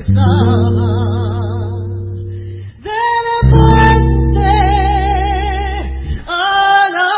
del puente a la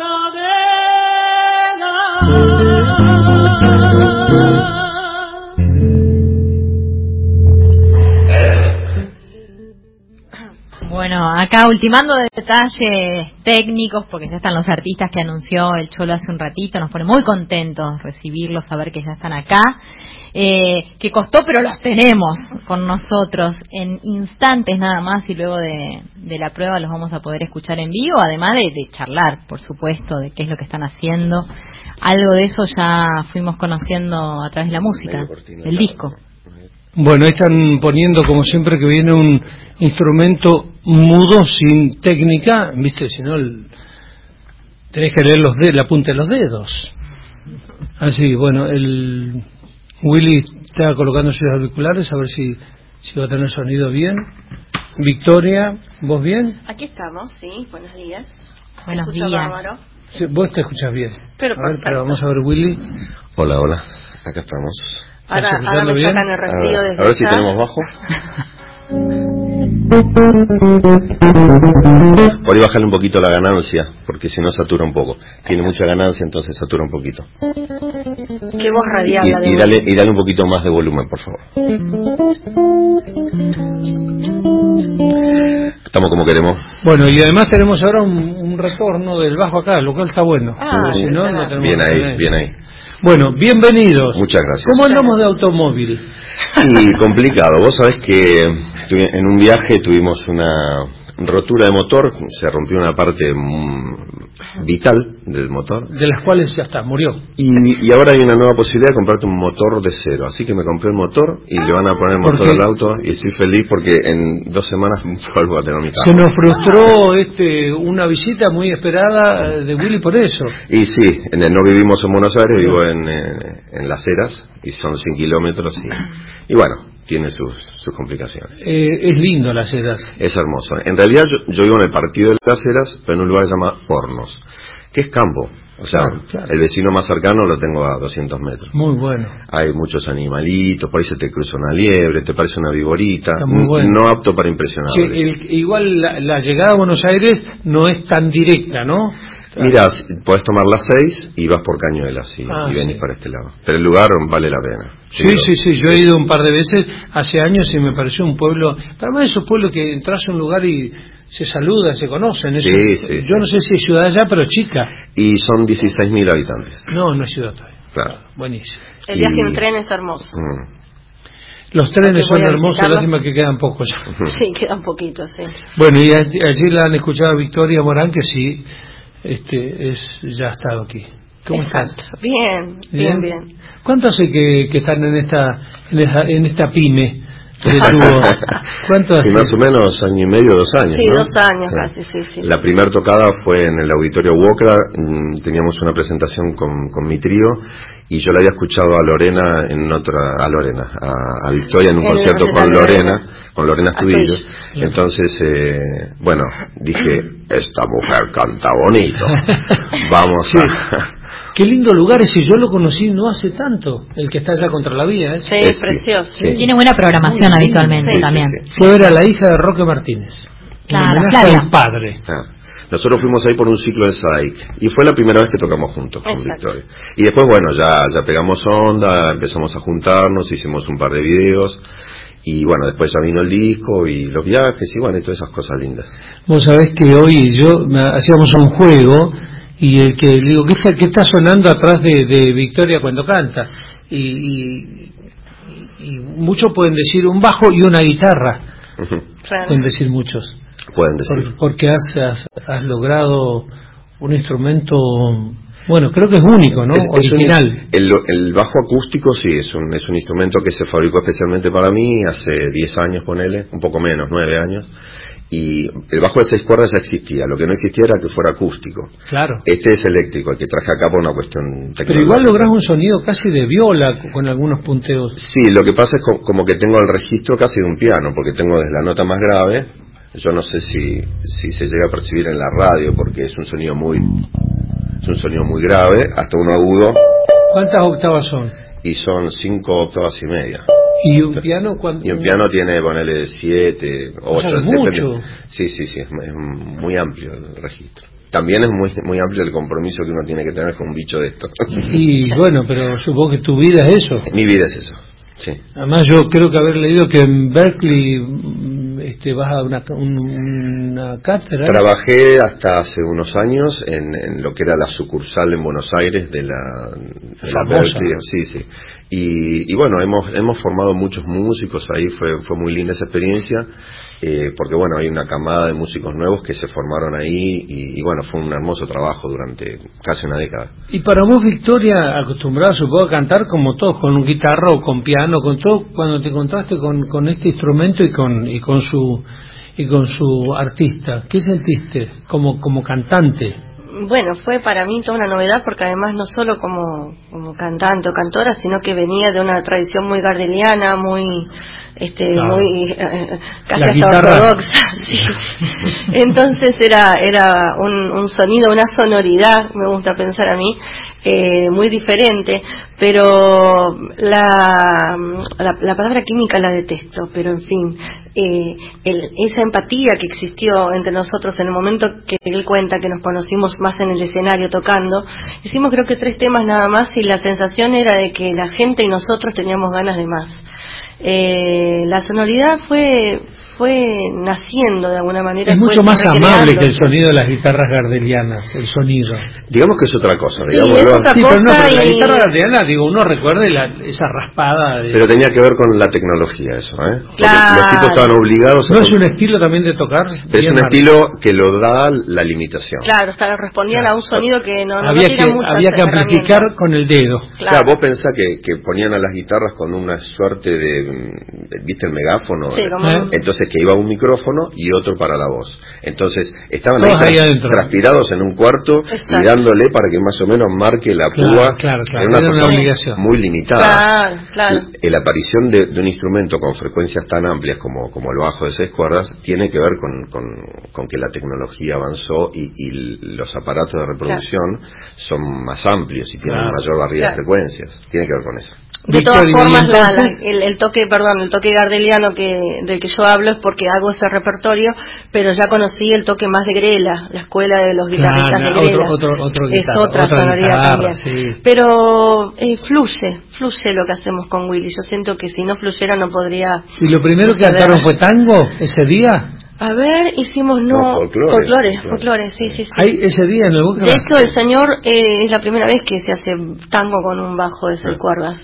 Bueno, acá ultimando detalles técnicos, porque ya están los artistas que anunció el Cholo hace un ratito. Nos pone muy contentos recibirlos, saber que ya están acá. Que costó, pero los tenemos con nosotros en instantes nada más, y luego de la prueba los vamos a poder escuchar en vivo, además de charlar, por supuesto, de qué es lo que están haciendo. Algo de eso ya fuimos conociendo a través de la música, el disco. Bueno, ahí están poniendo, como siempre, que viene un instrumento mudo, sin técnica, ¿viste? Si no, tenés que leer la punta de los dedos. Así, bueno, el Willy está colocando sus auriculares, a ver si va a tener sonido bien. Victoria, ¿vos bien? Aquí estamos, sí, buenos días. Buenos días. Bárbaro. Sí, vos te escuchás bien. Pero vamos a ver, Willy. Hola, acá estamos. Ahora me bien? sacan el recibo desde a ver si acá. tenemos bajo. Por ahí bajarle un poquito la ganancia, porque si no satura un poco. Tiene mucha ganancia, entonces satura un poquito. Qué voz radial la de y dale un poquito más de volumen, por favor. Estamos como queremos. Bueno, y además tenemos ahora un retorno del bajo acá, lo cual está bueno. Si no, no tenemos bien ahí. Bueno, bienvenidos. Muchas gracias. ¿Cómo andamos de automóvil? Y complicado. Vos sabés que en un viaje tuvimos una rotura de motor, se rompió una parte vital del motor. De las cuales ya está, murió. Y ahora hay una nueva posibilidad de comprarte un motor de cero. Así que me compré el motor y le van a poner el motor al auto y estoy feliz porque en 2 semanas vuelvo a tener mi carro. Se nos frustró una visita muy esperada de Willy por eso. Y sí, no vivimos en Buenos Aires, vivo en Las Heras y son 100 kilómetros y bueno, tiene sus complicaciones. Es lindo Las Heras. Es hermoso. En realidad yo vivo en el partido de Las Heras, pero en un lugar que se llama Hornos, que es campo. O sea, claro. El vecino más cercano lo tengo a 200 metros. Muy bueno. Hay muchos animalitos, por ahí se te cruza una liebre, te parece una viborita. Está muy bueno. No apto para impresionar. Sí, igual la llegada a Buenos Aires no es tan directa, ¿no? Mira, podés tomar las 6 y vas por Cañuelas y venís para este lado. Pero el lugar vale la pena. Sí, yo he ido un par de veces hace años y me pareció un pueblo, para más de esos pueblos que entras a un lugar y se saludan, se conocen. Sí. Yo no sé si es ciudad allá, pero chica. Y son 16.000 habitantes. No es ciudad todavía. Claro. Buenísimo. El viaje en tren es hermoso. Los trenes son hermosos, lástima que quedan pocos. Sí, quedan poquitos, sí. Bueno, y allí la han escuchado a Victoria Morán, que sí, ya ha estado aquí. ¿Cómo estás? Bien. ¿Cuánto hace que están en esta pyme de tubo? ¿Cuánto hace? Y más o menos 1 año y medio, 2 años. Sí, ¿no? 2 años casi, sí. La primera tocada fue en el auditorio Wokra. Teníamos una presentación con mi trío y yo la había escuchado a Lorena a Victoria en un concierto con Lorena Astudillo. Entonces, bueno, dije, esta mujer canta bonito. Vamos a... Qué lindo lugar ese, yo lo conocí no hace tanto, el que está allá contra la vía. Sí, es precioso. Sí. Tiene buena programación habitualmente también. Fue ver a la hija de Roque Martínez. Claro, Flavia. Al padre. Nosotros fuimos ahí por un ciclo de SAIC y fue la primera vez que tocamos juntos con Victoria. Y después, bueno, ya pegamos onda, empezamos a juntarnos, hicimos un par de videos. Y bueno, después ya vino el disco y los viajes y bueno, y todas esas cosas lindas. Vos sabés que hoy hacíamos un juego y el que le digo, ¿qué está sonando atrás de Victoria cuando canta? Y muchos pueden decir un bajo y una guitarra. Pueden decir muchos. Pueden decir. Porque has logrado un instrumento, bueno, creo que es único, ¿no? Original. El bajo acústico sí, es un instrumento que se fabricó especialmente para mí hace 10 años, ponele, un poco menos, 9 años. Y el bajo de 6 cuerdas ya existía, lo que no existía era que fuera acústico. Claro. Este es eléctrico, el que traje acá por una cuestión tecnológica. Pero igual lográs un sonido casi de viola con algunos punteos. Sí, lo que pasa es como que tengo el registro casi de un piano, porque tengo desde la nota más grave, yo no sé si se llega a percibir en la radio, porque es un sonido muy grave, hasta uno agudo. ¿Cuántas octavas son? Y son 5 octavas y media. ¿Y un piano cuánto? Y un piano tiene, ponele 7, 8. O sea, es mucho. Sí, es muy amplio el registro. También es muy amplio el compromiso que uno tiene que tener con un bicho de esto. Y bueno, pero supongo que tu vida es eso. Mi vida es eso, sí. Además yo creo que haber leído que en Berkeley vas a una cátedra. Trabajé hasta hace unos años en lo que era la sucursal en Buenos Aires de la Berkeley, sí. Y bueno, hemos formado muchos músicos ahí, fue muy linda esa experiencia, porque bueno, hay una camada de músicos nuevos que se formaron ahí y bueno, fue un hermoso trabajo durante casi una década. Y para vos, Victoria, acostumbrada supongo a cantar como todos, con un guitarra o con piano, con todo, cuando te encontraste con este instrumento y con su artista, ¿qué sentiste como cantante? Bueno, fue para mí toda una novedad porque además no solo como cantante o cantora, sino que venía de una tradición muy gardeliana, muy muy casi hasta ortodoxa. Sí. Entonces era un sonido, una sonoridad, me gusta pensar a mí, muy diferente, pero la palabra química la detesto, pero en fin, esa empatía que existió entre nosotros en el momento que él cuenta que nos conocimos más en el escenario tocando, hicimos creo que 3 temas nada más y la sensación era de que la gente y nosotros teníamos ganas de más. La sonoridad fue naciendo de alguna manera. Es mucho más amable que el sonido de las guitarras gardelianas, el sonido. Digamos que es otra cosa. Sí, es otra cosa. Pero la guitarra gardeliana, uno recuerde esa raspada. Pero tenía que ver con la tecnología eso, ¿eh? Porque claro. Los tipos estaban obligados a... ¿No es un estilo también de tocar? Es un estilo que lo da la limitación. Claro, respondían a un sonido que no tiene muchas había que amplificar con el dedo. Claro, vos pensás que ponían a las guitarras con una suerte ¿viste el megáfono? Sí, entonces que iba un micrófono y otro para la voz. Entonces estaban ahí transpirados en un cuarto. Exacto. Y dándole para que más o menos marque la púa. Claro. Era una cosa obligación muy limitada. Claro. La aparición de un instrumento con frecuencias tan amplias como el bajo de 6 cuerdas tiene que ver con que la tecnología avanzó y los aparatos de reproducción son más amplios y tienen mayor variedad de frecuencias. Tiene que ver con eso. De todas formas, el toque gardeliano del que yo hablo es porque hago ese repertorio, pero ya conocí el toque más de Grela, la escuela de los guitarristas de Grela. Otro es otra sonoridad también. Sí. Pero fluye lo que hacemos con Willy. Yo siento que si no fluyera no podría. ¿Y lo primero que cantaron fue tango ese día? A ver, hicimos folclore, sí. Ese día en el Boca. De hecho, el señor es la primera vez que se hace tango con un bajo de 6 cuerdas.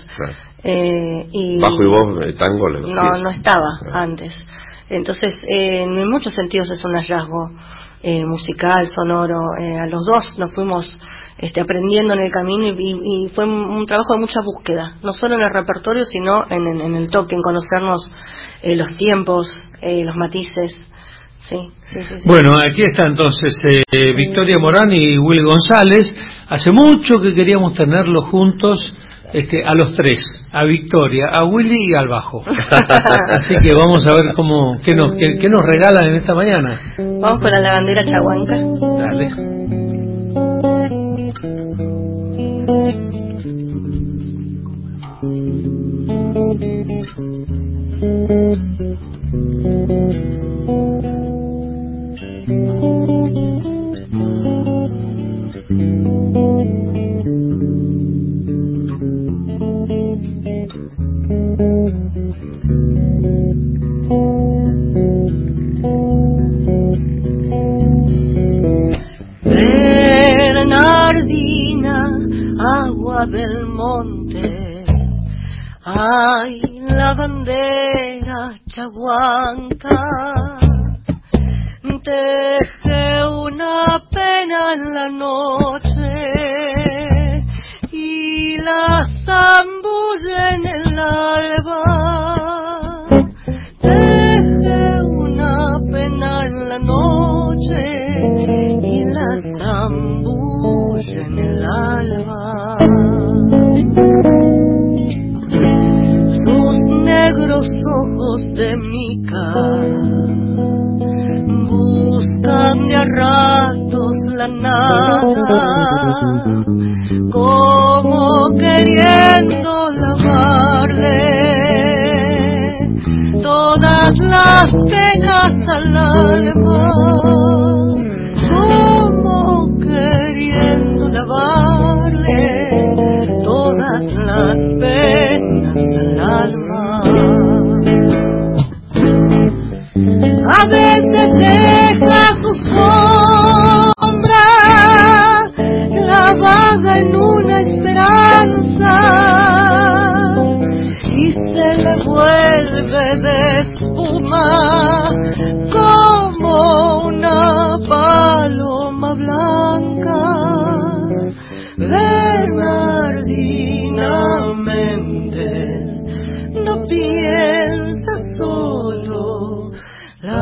¿Bajo y voz tango? No estaba antes. Entonces, en muchos sentidos es un hallazgo musical, sonoro. A los dos nos fuimos aprendiendo en el camino y fue un trabajo de mucha búsqueda, no solo en el repertorio, sino en el toque, en conocernos los tiempos, los matices. Sí. Bueno, aquí está entonces Victoria Morán y Will González. Hace mucho que queríamos tenerlos juntos, a los 3, a Victoria, a Willy y al bajo. Así que vamos a ver qué nos regalan en esta mañana. Vamos con la lavandera chahuanca. Dale. Bernardina, agua del monte, ay, lavandera chahuanca, teje una pena en la noche y la zambulle en el alba, teje una pena en la noche y la zambulle en el alba. Sus negros ojos de mica buscan de a ratos la nada, como queriendo lavarle las penas al alma, como queriendo lavarle todas las penas al alma. A veces deja su sombra clavada en una esperanza y se le vuelve de espuma como una paloma blanca. Bernardina Méndez no piensa solo, la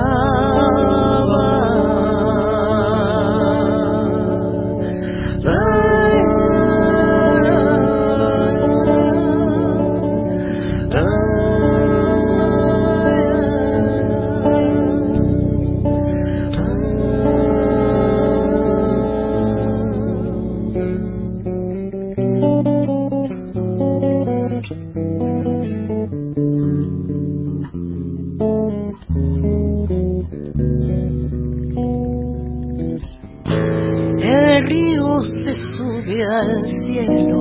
al cielo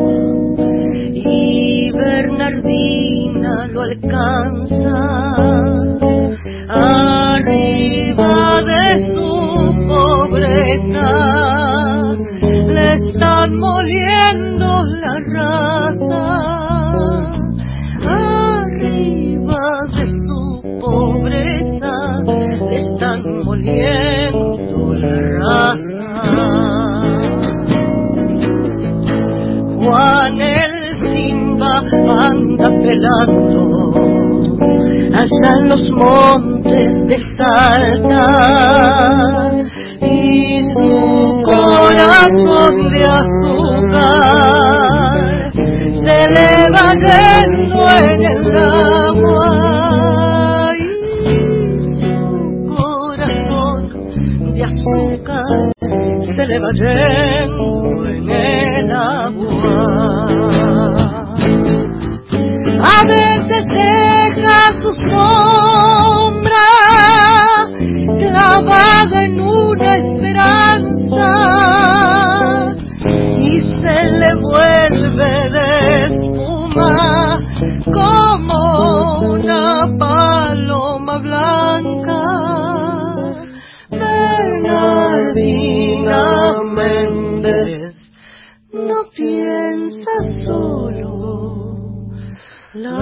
y Bernardina lo alcanza arriba de su pobreza. Le están moliendo la raza arriba de su pobreza. Le están moliendo la raza. Juan el Simba anda pelando allá en los montes de Salta y su corazón de azúcar se le va yendo en el agua y su corazón de azúcar se le va yendo en el agua. A veces deja su sombra clavada en una esperanza y se le vuelve de espuma como una paloma blanca. Bernardina Méndez no piensa solo, la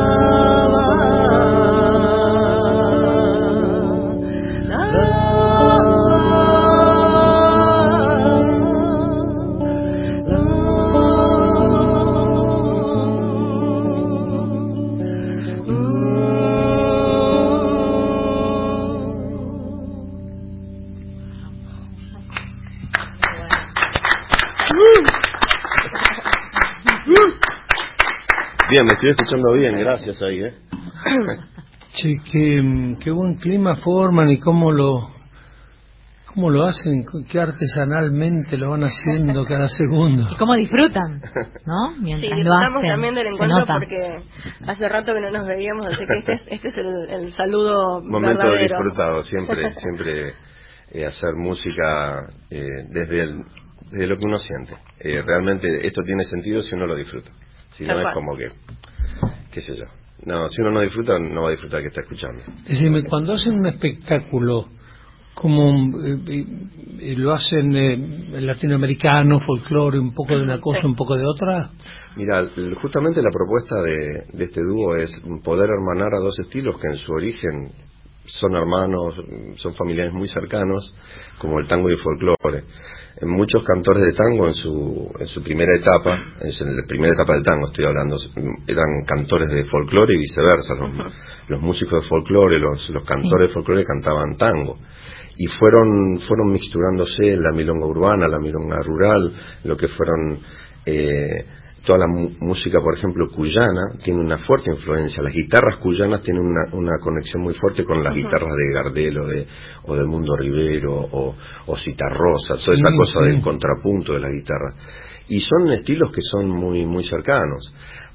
Bien, me estoy escuchando bien, gracias ahí, Che, qué buen clima forman y cómo lo hacen, qué artesanalmente lo van haciendo cada segundo. Y cómo disfrutan, ¿no? Mientras sí, disfrutamos también del encuentro porque hace rato que no nos veíamos, así que este es el saludo momento verdadero. Disfrutado, siempre hacer música desde lo que uno siente. Realmente esto tiene sentido si uno lo disfruta. Si no es como que, qué sé yo. No, si uno no disfruta, no va a disfrutar que está escuchando. Decime, cuando hacen un espectáculo, como lo hacen latinoamericano, folclore, un poco de una cosa, un poco de otra? Mira, justamente la propuesta de este dúo es poder hermanar a dos estilos que en su origen son hermanos, son familiares muy cercanos, como el tango y el folclore. Muchos cantores de tango en su primera etapa, en la primera etapa del tango estoy hablando, eran cantores de folclore y viceversa. Los músicos de folclore, los cantores de folclore cantaban tango. Y fueron mixturándose la milonga urbana, la milonga rural, lo que fueron toda la música, por ejemplo, cuyana, tiene una fuerte influencia. Las guitarras cuyanas tienen una conexión muy fuerte con las guitarras de Gardel o de Mundo Rivero o Citarrosa, toda esa cosa del contrapunto de la guitarra. Y son estilos que son muy, muy cercanos.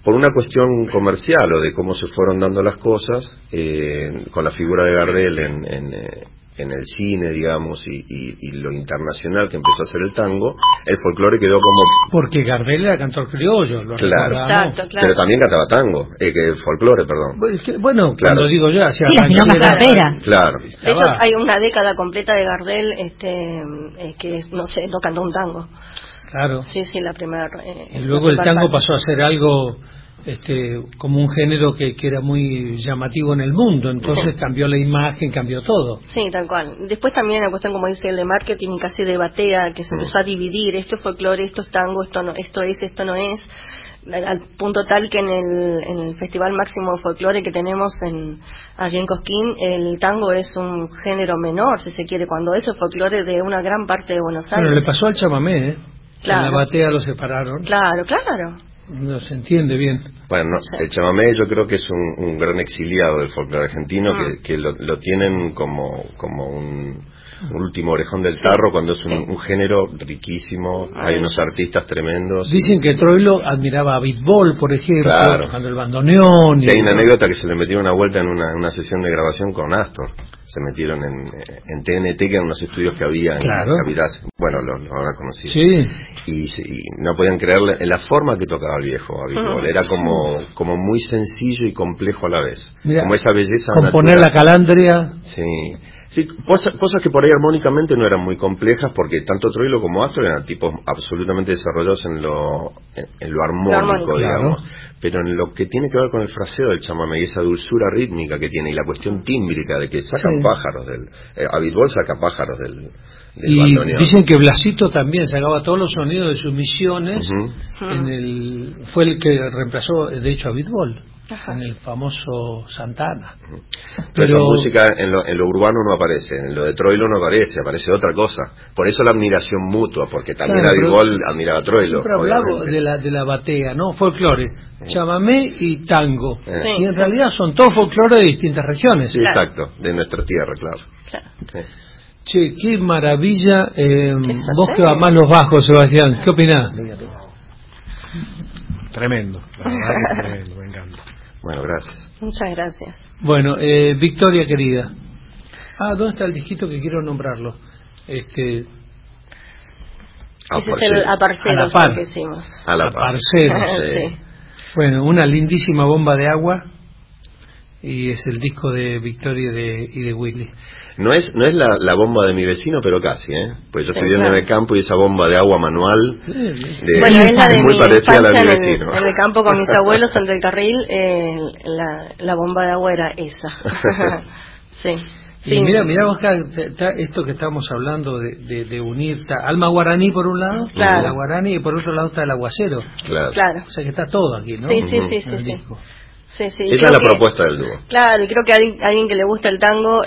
por una cuestión comercial o de cómo se fueron dando las cosas, con la figura de Gardel en el cine, digamos, y lo internacional que empezó a hacer el tango, el folclore quedó como... Porque Gardel era cantor criollo, lo recordamos. Exacto. Pero también cantaba tango, folclore, perdón. Bueno, claro. Cuando digo yo, hacia sí, las milongas carreras. Claro. De hecho, hay una década completa de Gardel que, no sé, no cantó un tango. Claro. Sí, la primera... y luego el tango pasó a ser algo... como un género que era muy llamativo en el mundo, entonces cambió la imagen, cambió todo. Sí, tal cual. Después también la cuestión, como dice el de marketing, y casi de batea, que se empezó a dividir, esto es folclore, esto es tango, esto no es, al punto tal que en el Festival Máximo de Folclore que tenemos allí en Cosquín, el tango es un género menor, si se quiere, cuando eso es folclore de una gran parte de Buenos Aires. Bueno, le pasó al chamamé, Claro. En la batea lo separaron. Claro. No se entiende bien. Bueno, el chamamé yo creo que es un gran exiliado del folclore argentino, que lo tienen como un último orejón del tarro, cuando es un género riquísimo. Hay unos artistas tremendos. Dicen que Troilo admiraba a Bitbol, por ejemplo, tocando el bandoneón. Sí, hay una anécdota que se le metió una vuelta en una sesión de grabación con Astor. Se metieron en TNT, que eran unos estudios que había en Cavidad. Bueno, lo habrá conocido. Sí. Y no podían creerle en la forma que tocaba el viejo a Bitbol. Era como muy sencillo y complejo a la vez. Mirá, como esa belleza componer natural. la calandria. Sí, cosas que por ahí armónicamente no eran muy complejas, porque tanto Troilo como Astor eran tipos absolutamente desarrollados en lo armónico, digamos. Claro. Pero en lo que tiene que ver con el fraseo del chamamé y esa dulzura rítmica que tiene, y la cuestión tímbrica de que sacan pájaros a Bitbol saca pájaros del bandoneón. Dicen que Blasito también sacaba todos los sonidos de sus misiones. Fue el que reemplazó, de hecho, a Bitbol. En el famoso Santana. Pero esa música en lo urbano no aparece, en lo de Troilo no aparece otra cosa. Por eso la admiración mutua, porque también a Bitbol admiraba a Troilo. Siempre hablaba de la batea, ¿no? Folclore, chamamé y tango. Y en realidad son todos folclore de distintas regiones. Sí, exacto, de nuestra tierra, claro. Che, qué maravilla. Vos que vas más los bajos, Sebastián, ¿qué opinás? Tremendo, la verdad que tremendo, me encanta. Bueno, gracias. Muchas gracias. Bueno, Victoria querida. ¿Dónde está el disquito que quiero nombrarlo? Ese es el Aparceros que hicimos. Aparceros. Sí. Bueno, una lindísima bomba de agua, y es el disco de Victoria y de Willy. No es la bomba de mi vecino, pero casi, pues yo estoy viendo en el campo y esa bomba de agua manual bueno, es la de muy parecida a la de mi vecino. En el campo con mis abuelos entre el carril, la bomba de agua era esa. Sí. Y mira vos acá, esto que estamos hablando de unir Alma Guaraní por un lado, la Guaraní, y por otro lado está el aguacero. Claro. O sea que está todo aquí, ¿no? Sí. Esa es la propuesta del dúo. Claro, y creo que alguien que le gusta el tango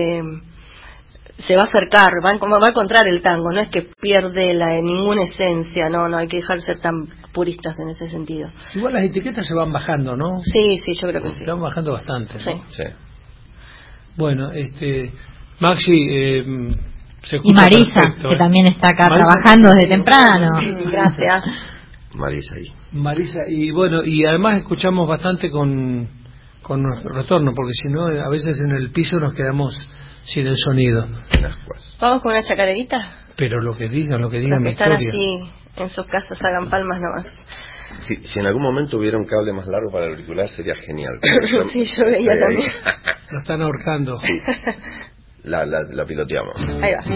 se va a acercar, va a encontrar el tango, no es que pierde ninguna esencia, no hay que dejar de ser tan puristas en ese sentido. Igual las etiquetas se van bajando, ¿no? Sí, yo creo que sí. Se van bajando bastante, ¿no? Sí. Bueno, Maxi, se escucha y Marisa, perfecto, que también está acá trabajando desde temprano. Gracias. Marisa, y bueno, y además escuchamos bastante con nuestro retorno, porque si no, a veces en el piso nos quedamos sin el sonido. ¿Vamos con una chacarerita? Pero lo que digan Victoria. Están así en sus casas, hagan palmas nomás. Si en algún momento hubiera un cable más largo para el auricular sería genial. Sí, yo veía también. Lo están ahorcando. Sí. La piloteamos. Ahí va.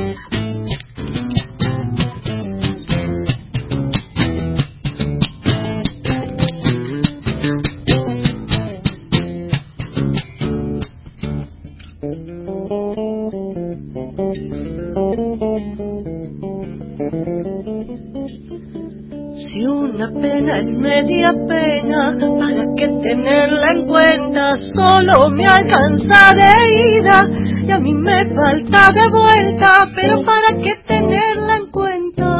Si una pena es media pena, ¿para qué tenerla en cuenta? Solo me alcanza de ida y a mí me falta de vuelta, pero ¿para qué tenerla en cuenta?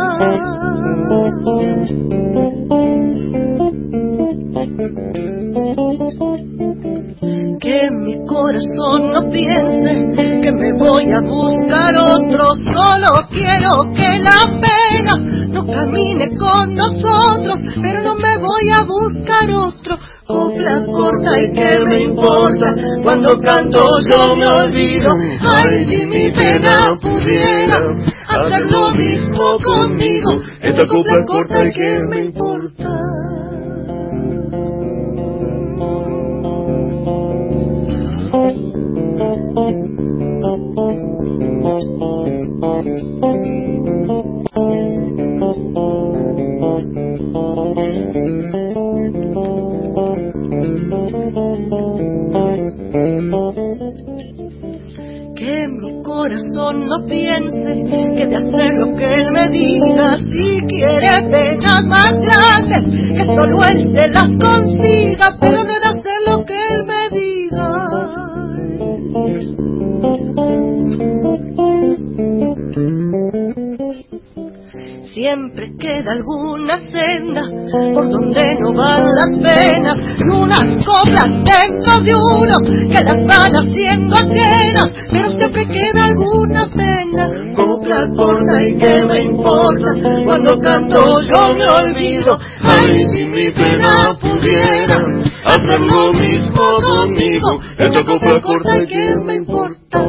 Que mi corazón no piense que me voy a buscar otro, solo quiero que la pena no camine con nosotros, pero no me voy a buscar otro. Copla corta y que me importa, cuando canto yo me olvido. Ay, si mi pena pudiera hacer lo mismo conmigo. Esta copla corta y que me importa. Que mi corazón no piense que de hacer lo que él me diga. Si quiere penas más grandes, que solo él se las consiga, pero no de hacer lo que él me diga. Siempre queda alguna senda por donde no van las penas, y unas coplas dentro de uno que las van haciendo ajenas, pero siempre queda alguna pena. Copla corta y que me importa, cuando canto yo me olvido. Ay, si mi pena pudiera hacer lo mismo conmigo. Esta copla corta y que me importa.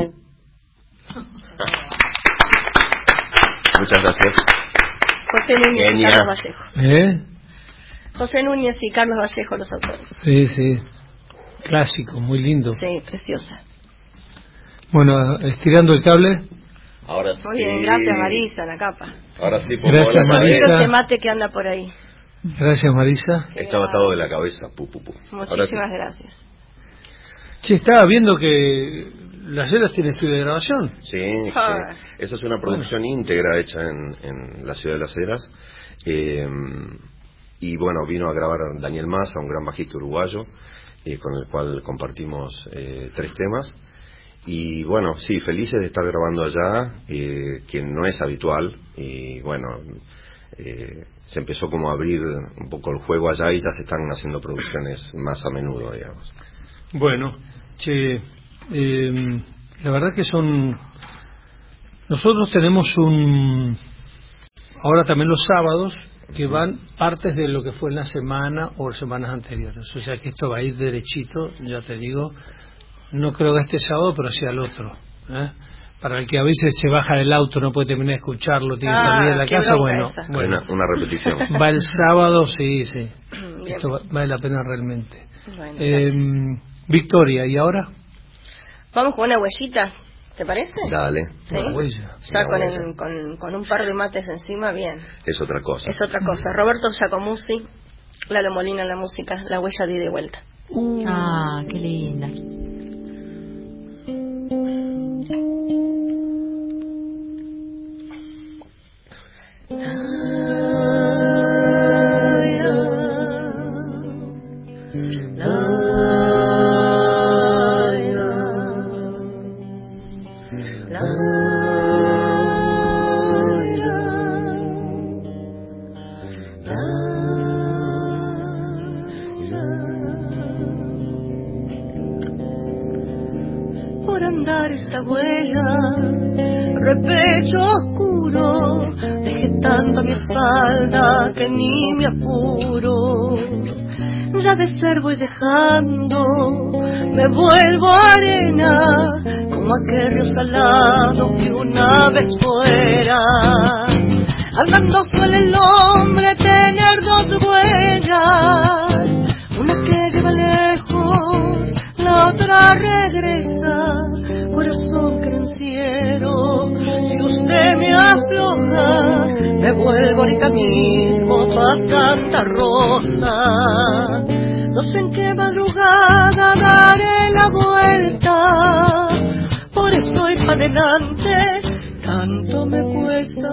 Muchas gracias. José Núñez y Carlos Vallejo. José Núñez y Carlos Vallejo, los autores. Sí, sí. Clásico, muy lindo. Sí, preciosa. Bueno, estirando el cable. Ahora sí. Muy bien, gracias Marisa, la capa. Ahora sí, Gracias, Marisa. Este mate que anda por ahí. Gracias, Marisa. Está matado de la cabeza. Muchísimas gracias. Che, estaba viendo que Las Heras tiene estudio de grabación. Sí, sí. Esa es una producción íntegra hecha en la ciudad de Las Heras. Y bueno, vino a grabar Daniel Massa, un gran bajista uruguayo, con el cual compartimos 3 temas. Y bueno, sí, felices de estar grabando allá, que no es habitual. Y bueno, se empezó como a abrir un poco el juego allá y ya se están haciendo producciones más a menudo, digamos. Bueno, che, la verdad que son... Nosotros tenemos ahora también los sábados, que van partes de lo que fue en la semana o semanas anteriores. O sea que esto va a ir derechito, ya te digo. No creo que este sábado, pero sí al otro. Para el que a veces se baja del auto, no puede terminar de escucharlo, tiene que salir de la casa, bueno. Una repetición. Va el sábado, sí. Esto vale la pena realmente. Bueno, Victoria, ¿y ahora? vamos con una huellita, ¿te parece? Dale. ¿Sí? Una huella. Ya con un par de mates encima, bien. Es otra cosa. Es otra cosa. Roberto Giacomuzzi, Lalo Molina en la música, La huella de ida y vuelta. Ah, qué linda. Por andar esta huella, repecho oscuro, dejé tanto a mi espalda que ni me apuro. Ya de ser voy dejando, me vuelvo arena, como aquel río salado que una vez fuera. Andando suele el hombre tener 2 huellas, una que lleva lejos, la otra regresa. Corazón crenciero, si usted me afloja, me vuelvo ahorita mismo pa' Santa Rosa. No sé en qué madrugada daré la vuelta, por eso voy pa' adelante, tanto me cuesta.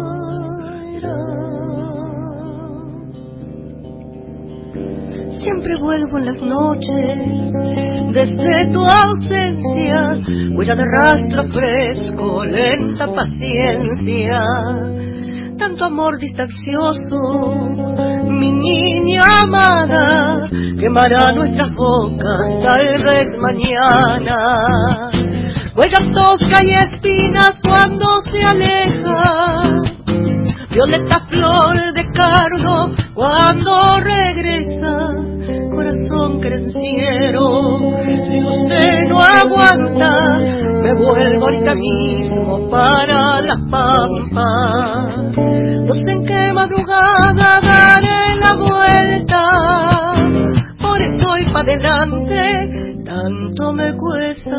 Siempre revuelvo en las noches desde tu ausencia, huella de rastro fresco, lenta paciencia, tanto amor distancioso, mi niña amada, quemará nuestras bocas tal vez mañana. Huella tosca y espinas cuando se aleja, violeta flor de cardo cuando regresa, corazón crenciero, si usted no aguanta, me vuelvo ahorita mismo para la pampa. No sé en qué madrugada daré la vuelta, por eso y pa' adelante tanto me cuesta.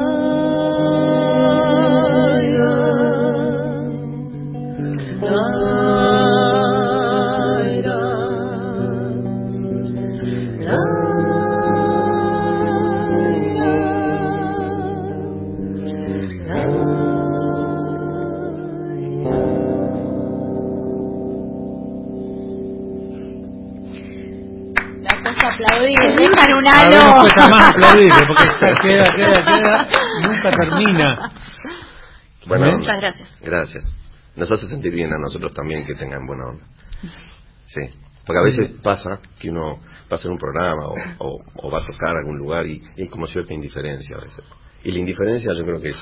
Aplaudir, dejan un halo. A ver, cuesta más aplaudirle porque queda, nunca termina. Bueno, muchas gracias. Gracias. Nos hace sentir bien a nosotros también que tengan buena onda. Sí. Porque a veces pasa que uno va a hacer un programa o va a tocar a algún lugar y hay como cierta indiferencia a veces. Y la indiferencia yo creo que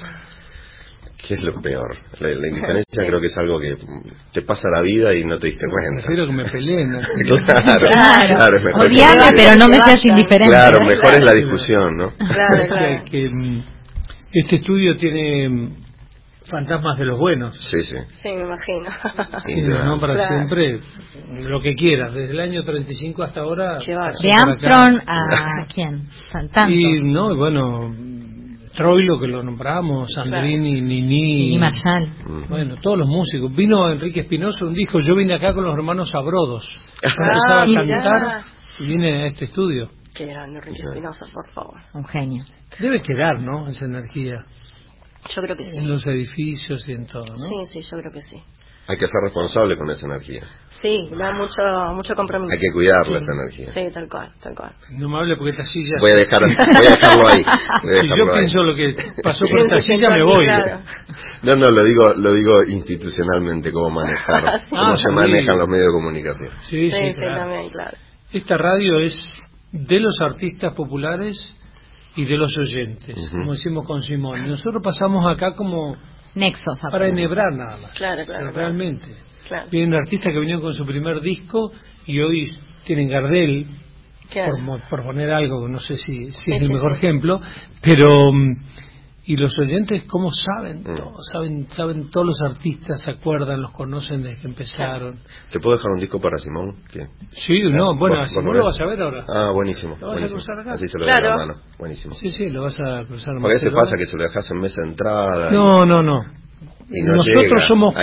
es lo peor. La indiferencia creo que es algo que te pasa la vida y no te diste cuenta. Prefiero que me peleen. Claro, es mejor. Odiame, pero no me seas indiferente. Claro, mejor es la discusión, ¿no? Claro. Que este estudio tiene fantasmas de los buenos. Sí. Sí, me imagino. Sí, no para siempre, lo que quieras, desde el año 35 hasta ahora. De Armstrong a quién, tantos. Y no, bueno, Troilo, que lo nombramos, Sandrini, Nini Marshall. Bueno, todos los músicos. Vino Enrique Espinosa un disco, yo vine acá con los hermanos Sabrodos. Empezaba a cantar y vine a este estudio. Qué grande Enrique Espinosa, por favor. Un genio. Debe quedar, ¿no? Esa energía. Yo creo que sí. En los edificios y en todo, ¿no? Sí, yo creo que sí. Hay que ser responsable con esa energía. Sí, da mucho compromiso. Hay que cuidarla esa energía. Sí, tal cual. No me hable porque esta silla... Voy a dejarlo ahí. Si yo pienso lo que pasó por esta silla, me voy. Claro. No, lo digo institucionalmente, cómo manejar, cómo se manejan los medios de comunicación. Sí, claro. También, claro. Esta radio es de los artistas populares y de los oyentes, como decimos con Simón. Nosotros pasamos acá como nexos para enhebrar nada más. Claro. Realmente. Claro. Vienen artistas que vinieron con su primer disco y hoy tienen Gardel, por poner algo, no sé si es el mejor ejemplo, pero y los oyentes cómo saben todo, saben todos los artistas, se acuerdan, los conocen desde que empezaron. ¿Te puedo dejar un disco para Simón? ¿Qué? Sí, bueno, a Simón lo vas a ver ahora. Ah, buenísimo. ¿Lo vas a cruzar acá? Así se lo doy la mano. Buenísimo. Sí, lo vas a cruzar. Porque a veces pasa que se lo dejas en mesa de entrada. No. Y no nosotros llega. somos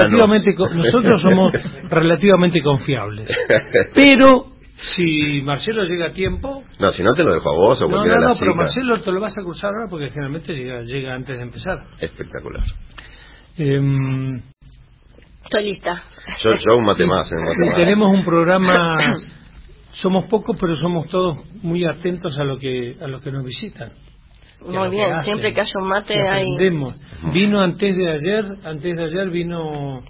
relativamente confiables. Pero si Marcelo llega a tiempo... No, si no te lo dejo a vos o cualquiera de las chicas. Pero Marcelo te lo vas a cruzar ahora porque generalmente llega antes de empezar. Espectacular. Estoy lista. Yo un mate más. Tenemos un programa... Somos pocos, pero somos todos muy atentos a lo que nos visitan. Muy bien, siempre que haya un mate hay... Vino antes de ayer vino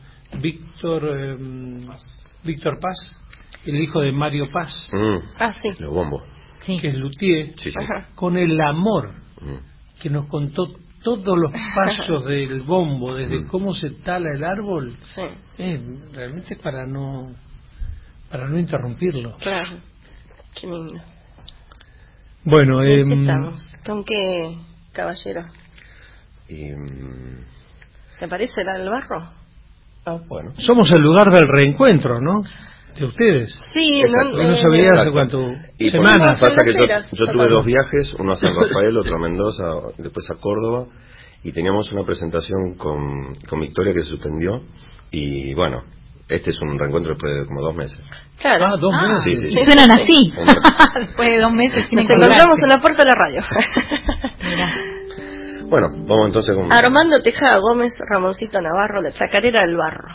Víctor Paz, el hijo de Mario Paz. Sí. Los bombos. Que es luthier, sí. Con el amor que nos contó todos los pasos del bombo, desde cómo se tala el árbol. Sí. Realmente es para no interrumpirlo. Claro, qué lindo. Bueno, ¿qué estamos? ¿Con qué caballero? ¿Te parece el barro? Bueno. Somos el lugar del reencuentro, ¿no? De ustedes. Sí, no sabía hace cuánto semanas. Pasa que yo tuve 2 viajes, uno a San Rafael, otro a Mendoza, después a Córdoba, y teníamos una presentación con Victoria que se suspendió, y bueno, este es un reencuentro después de como 2 meses. Claro. 2 meses. Sí. Suenan así. Después de 2 meses nos encontramos en la puerta de la radio. Mira. Bueno, vamos entonces con... Armando Tejada Gómez, Ramoncito Navarro, La Chacarera del Barro.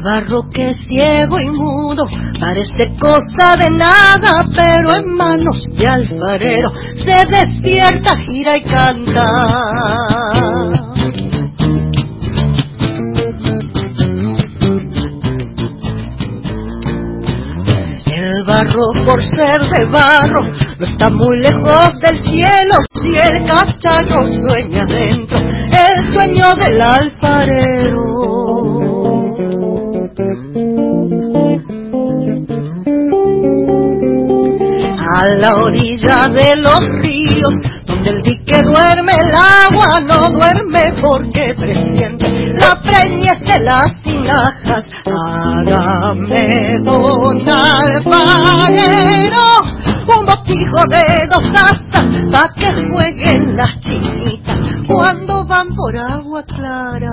barro que es ciego y mudo parece cosa de nada, pero en manos de alfarero se despierta, gira y canta. El barro, por ser de barro, no está muy lejos del cielo. Si el capchayo sueña dentro, el sueño del alfarero. A la orilla de los ríos, donde el dique duerme, el agua no duerme porque presiente la preñez de las tinajas. Hágame, don alfarero, un botijo de 2 astas pa' que jueguen las chinitas cuando van por agua clara.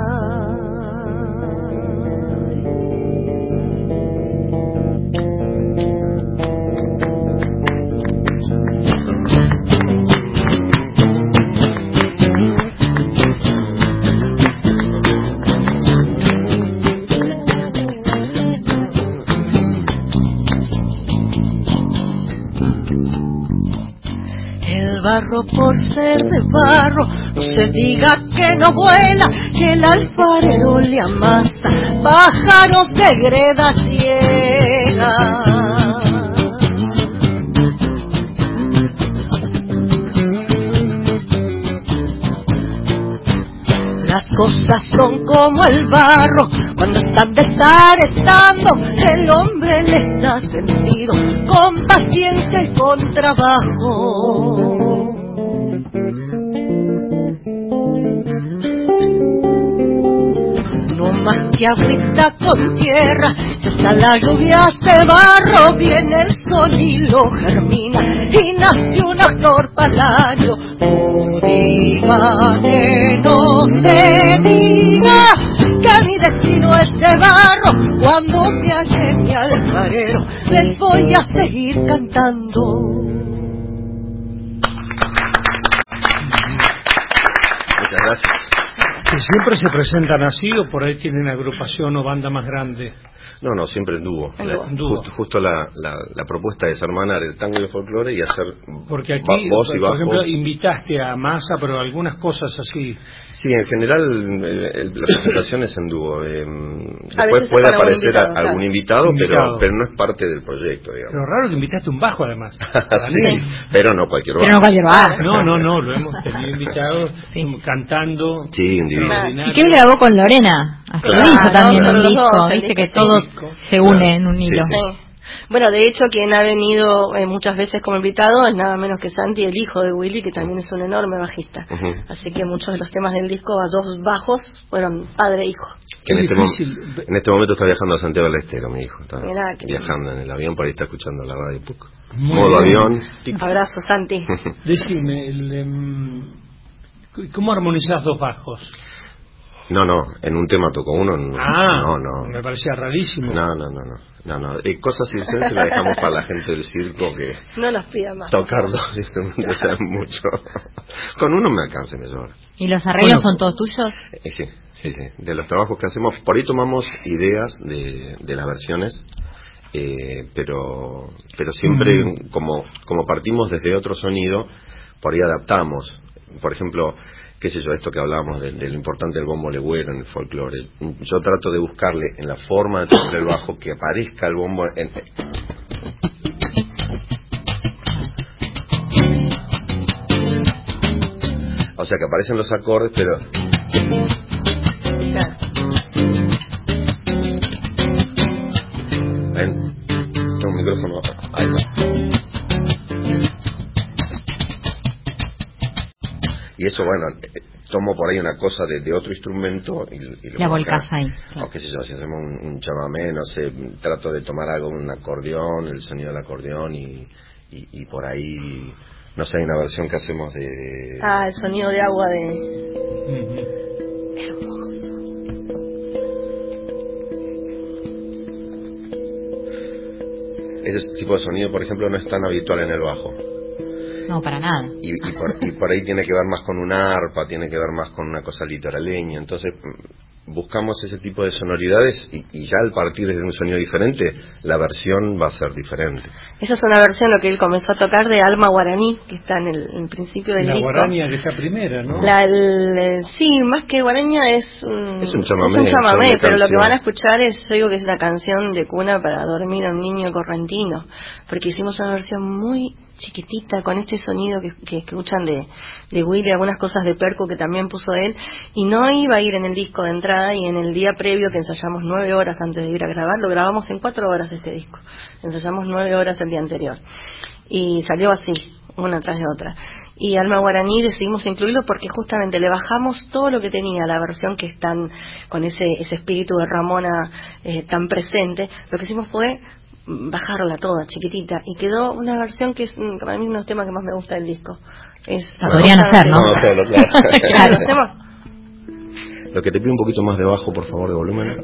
El barro, por ser de barro, no se diga que no vuela, que el alfarero le amasa pájaros de greda ciega. Las cosas son como el barro, cuando están desarestando, el hombre les da sentido, con paciencia y con trabajo. No más que agüita con tierra, si hasta la lluvia de barro, viene el sol y lo germina, y nace una flor para el año. No diga que no se diga que mi destino es de barro. Cuando me halle mi alfarero, les voy a seguir cantando. Muchas gracias. ¿Y siempre se presentan así o por ahí tienen agrupación o banda más grande? No, siempre en dúo. Justo la propuesta es hermanar el tango y el folclore y hacer porque aquí, voz y bajo. por ejemplo, invitaste a Massa, pero algunas cosas así. Sí, en general la presentación es en dúo. Después puede aparecer algún invitado. Pero no es parte del proyecto, digamos. Pero raro que invitaste un bajo, además. Sí, pero no cualquier bajo. Pero no cualquier bajo. No, lo hemos tenido invitado cantando. Sí, individual. ¿Y qué él grabó con Lorena? Hasta lo hizo también un disco, viste que todo se une en un hilo. Sí. Bueno, de hecho, quien ha venido muchas veces como invitado es nada menos que Santi, el hijo de Willy, que también es un enorme bajista. Así que muchos de los temas del disco, a 2 bajos, fueron padre e hijo. Que en este momento está viajando a Santiago del Estero, mi hijo. Está viajando en el avión, por ahí está escuchando la radio PUC. Modo avión. Abrazo, Santi. Decime, ¿cómo armonizás 2 bajos? No, en un tema toco uno. No. Me parecía rarísimo. No. Cosas circenses las dejamos para la gente del circo que... No nos pida más. Tocar 2 instrumentos es mucho. Con uno me alcanza, me sobra. ¿Y los arreglos son todos tuyos? Sí. De los trabajos que hacemos, por ahí tomamos ideas de las versiones, pero siempre como partimos desde otro sonido, por ahí adaptamos. Por ejemplo, qué sé yo, esto que hablábamos de lo importante del bombo legüero en el folclore. Yo trato de buscarle en la forma de tocar el bajo que aparezca el bombo o sea, que aparecen los acordes, pero... Tengo un micrófono... Ahí está. Y eso, bueno, tomo por ahí una cosa de otro instrumento y la volcás ahí. Claro. O qué sé yo, si hacemos un chamamé, no sé, trato de tomar algo, un acordeón, el sonido del acordeón y por ahí, no sé, hay una versión que hacemos de... el sonido de agua de... Hermoso. Ese tipo de sonido, por ejemplo, no es tan habitual en el bajo. No, para nada. Y por ahí tiene que ver más con una arpa, tiene que ver más con una cosa litoraleña. Entonces, buscamos ese tipo de sonoridades y ya al partir de un sonido diferente, la versión va a ser diferente. Esa es una versión, lo que él comenzó a tocar, de Alma Guaraní, que está en el principio del disco. La guaraña que está primera, ¿no? Sí, más que guaraña es un chamamé, pero lo que van a escuchar es, yo digo que es la canción de cuna para dormir a un niño correntino, porque hicimos una versión muy chiquitita con este sonido que escuchan de Willy, algunas cosas de percu que también puso él, y no iba a ir en el disco de entrada, y en el día previo, que ensayamos 9 horas antes de ir a grabar, lo grabamos en 4 horas este disco, ensayamos 9 horas el día anterior, y salió así, una tras de otra. Y Alma Guaraní decidimos incluirlo porque justamente le bajamos todo lo que tenía la versión, que están con ese espíritu de Ramona tan presente. Lo que hicimos fue bajarla toda, chiquitita, y quedó una versión que es para mí uno de los temas que más me gusta del disco. La podrían hacer, ¿no? Claro. Claro. Lo que te pido un poquito más de bajo, por favor, de volumen.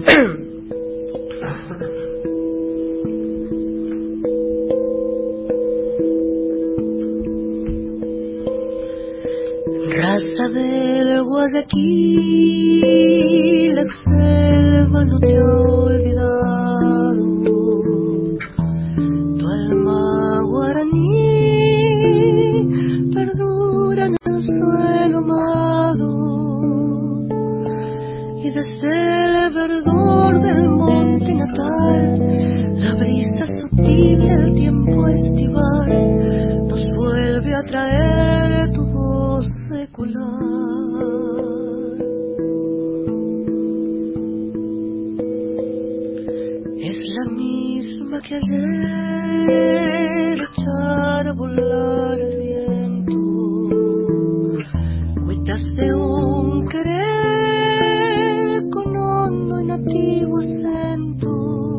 Raza del Guayaquil, la selva no te ha olvidado. Tu alma guaraní perdura en el suelo amado, y desde el verdor del monte natal, la brisa sutil del tiempo estival nos vuelve a traer tu voz secular. Es la misma que ayer, echar a volar el viento, cuitas de un querer con hondo y nativo acento.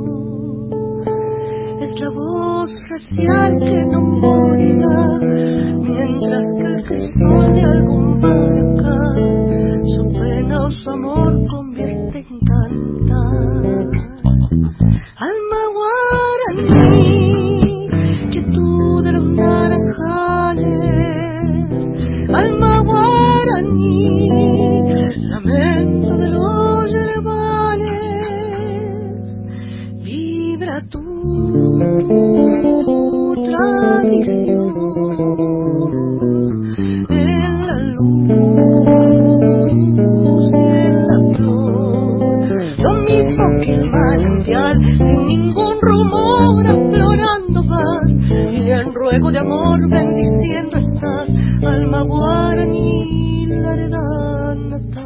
Es la voz racial que no morirá, mientras que el crisol de algún baracá su pena o su amor convierte en cantar. Alma guaraní, quietud de los naranjales. Alma guaraní, lamento de los yerbales. Vibra tu tradición en la luz y en la flor, lo mismo que el manantial, sin ningún rumor, aflorando paz, y en ruego de amor bendiciendo estás, alma guaraní, la heredad natal.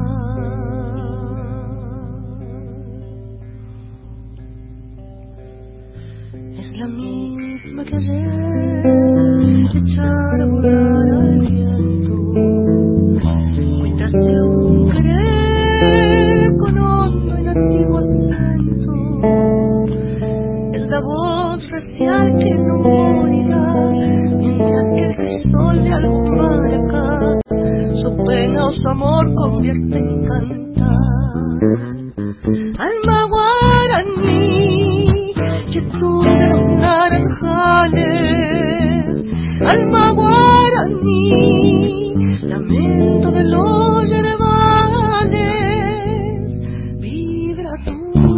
Es la misma que ayer, echar a volar al viento, cuentas de un querer con hondo y nativo acento. Es la voz racial que no morirá, mientras que el crisol de algún baracá su pena o su amor convierte en cantar. Alma guaraní, quietud de los naranjales. Alma guaraní, lamento de los yerbales. Vibra tu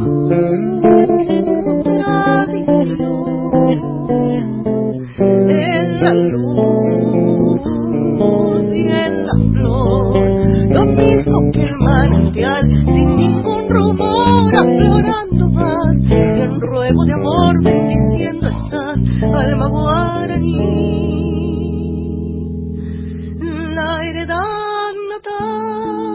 tradición en la luz y en la flor, lo mismo que el manantial, sin ningún rumor, aflorando paz, y en ruego de amor bendiciendo estás, alma guaraní, la heredad natal.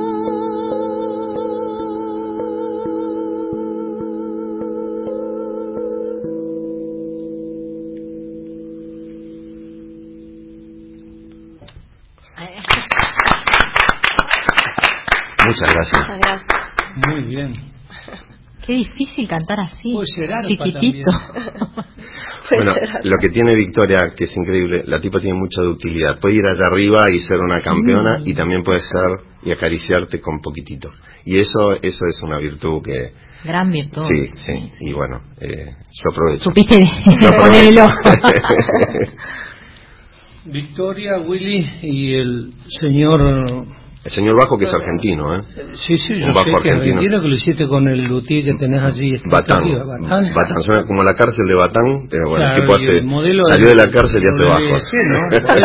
Muchas gracias. Muy bien. Qué difícil cantar así, Puede ser arpa chiquitito. Bueno, lo que tiene Victoria, que es increíble, la tipa tiene mucha ductilidad. Puede ir allá arriba y ser una campeona, y también puede ser y acariciarte con poquitito. Y eso es una virtud que... Gran virtud. Sí, sí. Y bueno, yo aprovecho. Supiste Yo aprovecho. ponerlo. Victoria, Willy y el señor El señor bajo que es argentino, ¿eh? Sí, yo un bajo sé que es argentino que lo hiciste con el luthier que tenés allí. Batán, suena como la cárcel de Batán, pero bueno, claro, el tipo salió de la cárcel y hace bajos. Sí, ¿no?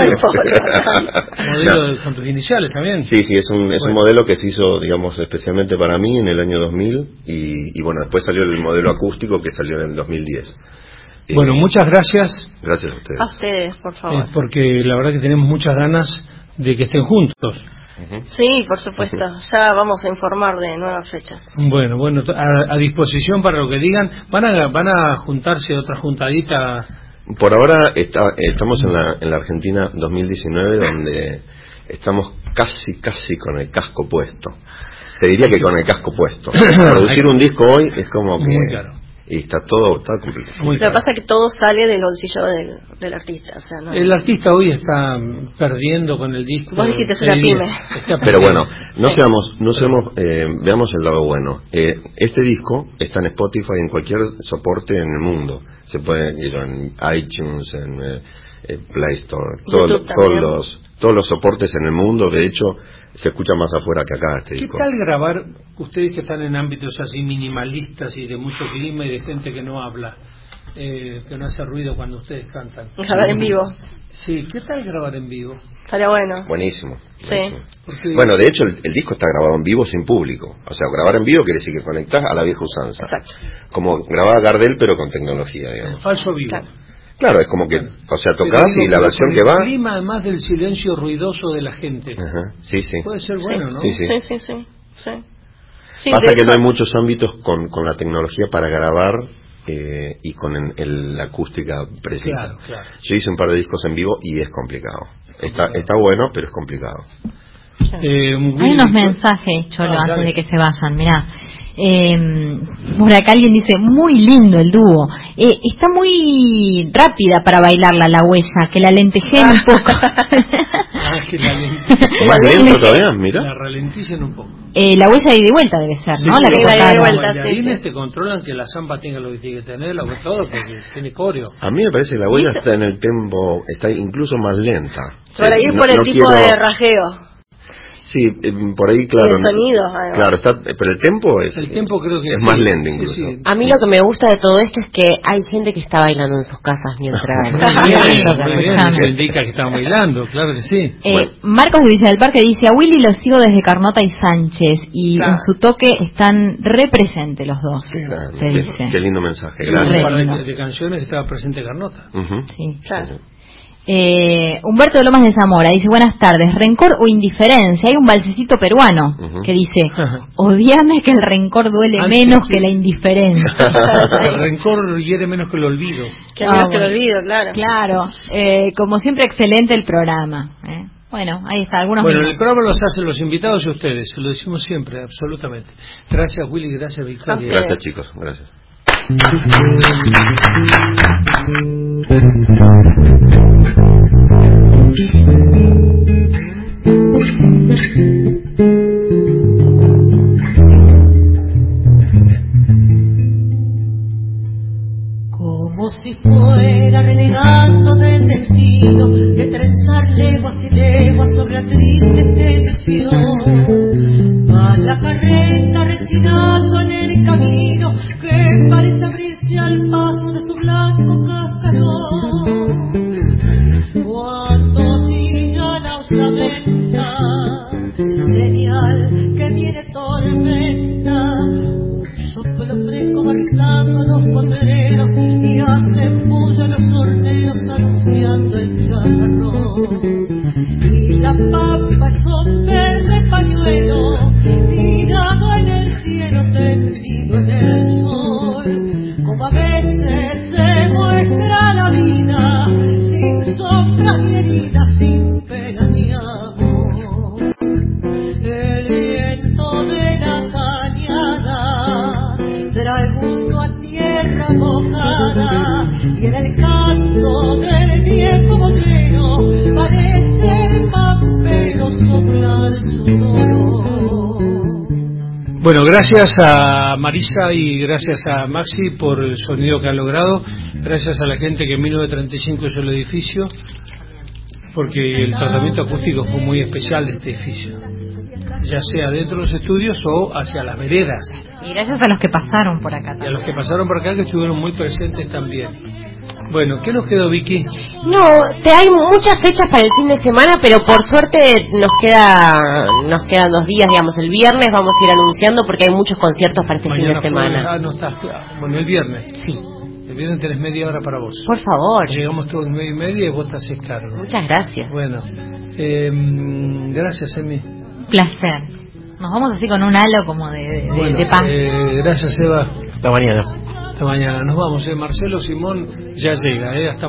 Modelo con tus iniciales también. Sí, es un modelo que se hizo, digamos, especialmente para mí en el año 2000 y bueno, después salió el modelo acústico que salió en el 2010. Bueno, muchas gracias. Gracias a ustedes. A ustedes, por favor. Porque la verdad que tenemos muchas ganas de que estén juntos. Sí, por supuesto. Ya vamos a informar de nuevas fechas. Bueno, a disposición para lo que digan. ¿Van a juntarse otra juntadita? Por ahora estamos en la Argentina 2019, donde estamos casi con el casco puesto. Te diría que con el casco puesto. Producir un disco hoy es como que... Muy caro. Y está complicado. Lo que pasa es que todo sale del bolsillo del artista. O sea, ¿no? El artista hoy está perdiendo con el disco. Vos dijiste es una pyme. Pero bueno, veamos el lado bueno. Este disco está en Spotify, en cualquier soporte en el mundo. Se puede ir en iTunes, en Play Store, todos los soportes en el mundo. De hecho, se escucha más afuera que acá este disco. ¿Qué tal grabar, ustedes que están en ámbitos así minimalistas y de mucho clima y de gente que no habla, que no hace ruido cuando ustedes cantan? Grabar en vivo. Sí, ¿qué tal grabar en vivo? Estaría bueno. Buenísimo. Sí. Porque... Bueno, de hecho el disco está grabado en vivo sin público. O sea, grabar en vivo quiere decir que conectás a la vieja usanza. Exacto. Como grababa Gardel pero con tecnología, digamos. Falso vivo. Claro, es como que, o sea, tocás y la versión que va... El clima, además del silencio ruidoso de la gente. Ajá. Sí. Puede ser bueno, ¿no? Sí. Pasa que no hay muchos ámbitos con la tecnología para grabar y con la acústica precisa. Claro. Yo hice un par de discos en vivo y es complicado. Está bueno, pero es complicado. Hay unos mensajes, Cholo, antes de que se vayan, mirá. Por acá alguien dice, muy lindo el dúo, está muy rápida para bailarla la huella, que la lentejeen un poco. Que la más lento todavía, mira. La ralenticen un poco. La huella de ida y vuelta debe ser, ¿no? Sí, la que de ida y vuelta. Los bailarines te controlan que la samba tenga lo que tiene que tener, todo, porque tiene coreo. A mí me parece que la huella está en el tempo, está incluso más lenta. Por ahí por el tipo de rajeo. Sí, por ahí, claro. Y el sonido, claro, pero el tempo creo que es más lento incluso. Sí. A mí lo que me gusta de todo esto es que hay gente que está bailando en sus casas mientras... Eso indica que están bailando, claro que sí. Marcos de Villa del Parque dice, a Willy lo sigo desde Carnota y Sánchez, y en su toque están representes los dos. Claro, se dice. Qué lindo mensaje. Gracias. Un par de canciones que estaba presente Carnota. Sí, claro. Humberto de Lomas de Zamora dice, buenas tardes, rencor o indiferencia. Hay un balsecito peruano que dice, odiame que el rencor duele menos que la indiferencia. El rencor hiere menos que el olvido. Que menos que el olvido, claro. Claro, como siempre excelente el programa. Bueno, ahí está, algunos Bueno, el programa los hacen los invitados y ustedes, se lo decimos siempre, absolutamente. Gracias Willy, gracias Victoria. Gracias chicos, gracias. Como si fuera renegando del destino, de trenzar leguas y leguas sobre la triste tensión, va la carreta rechinando en el camino que parece abrirse al paso de su blanco cascarón. Cuando chilla la osamenta, señal que viene tormenta, un soplo fresco va rizando los potreros y hacen bulla los horneros anunciando el chicharrón. Y la pampa es un verde pañuelo tirado en el cielo, tendido en el sol, como a veces se muestra la vida, sin sombra ni herida, sin pena ni amor. El viento de la cañada trae gusto a tierra mojada, y en el canto del viejo botrero parece el pampero soplar su dolor. Bueno, gracias a Marisa y gracias a Maxi por el sonido que han logrado. Gracias a la gente que en 1935 hizo el edificio, porque el tratamiento acústico fue muy especial de este edificio. ya sea dentro de los estudios o hacia las veredas. Y gracias a los que pasaron por acá también. Y a los que pasaron por acá, que estuvieron muy presentes también. Bueno, ¿qué nos quedó, Vicky? No, hay muchas fechas para el fin de semana, pero por suerte nos quedan 2 días, digamos. El viernes vamos a ir anunciando porque hay muchos conciertos para este Mañana fin de semana. No estás, bueno, el viernes. Sí. El viernes tenés media hora para vos. Por favor. Llegamos todos 9:30 y vos te haces cargo. Muchas gracias. Bueno, gracias, Emi. Placer. Nos vamos así con un halo como de paz. Gracias, Eva. Hasta mañana. Hasta mañana. Nos vamos, Marcelo Simón ya llega, hasta